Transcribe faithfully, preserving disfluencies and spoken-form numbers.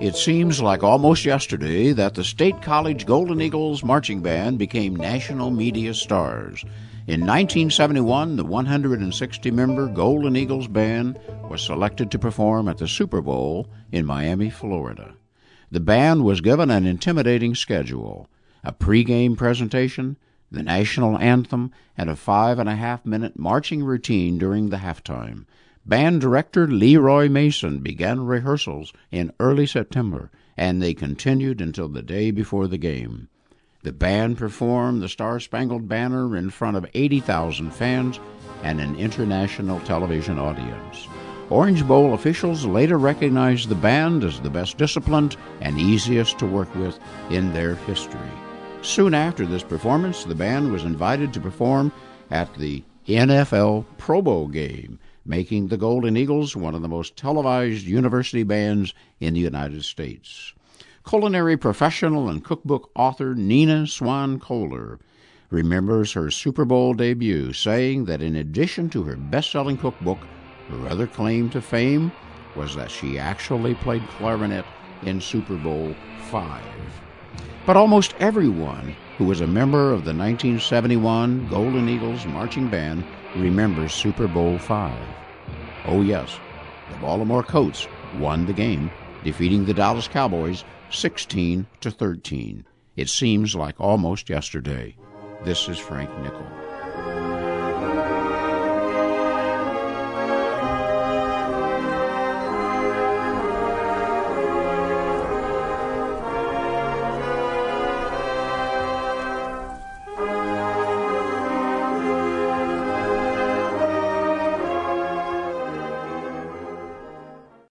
It seems like almost yesterday that the State College Golden Eagles Marching Band became national media stars. In nineteen seventy-one, the one hundred sixty member Golden Eagles Band was selected to perform at the Super Bowl in Miami, Florida. The band was given an intimidating schedule, a pregame presentation, the national anthem, and a five-and-a-half-minute marching routine during the halftime. Band director Leroy Mason began rehearsals in early September, and they continued until the day before the game. The band performed the Star-Spangled Banner in front of eighty thousand fans and an international television audience. Orange Bowl officials later recognized the band as the best disciplined and easiest to work with in their history. Soon after this performance, the band was invited to perform at the N F L Pro Bowl game, making the Golden Eagles one of the most televised university bands in the United States. Culinary professional and cookbook author Nina Swan Kohler remembers her Super Bowl debut, saying that in addition to her best-selling cookbook, her other claim to fame was that she actually played clarinet in Super Bowl five. But almost everyone who was a member of the nineteen seventy-one Golden Eagles Marching Band remembers Super Bowl five. Oh yes, the Baltimore Colts won the game, defeating the Dallas Cowboys sixteen to thirteen. It seems like almost yesterday. This is Frank Nickel.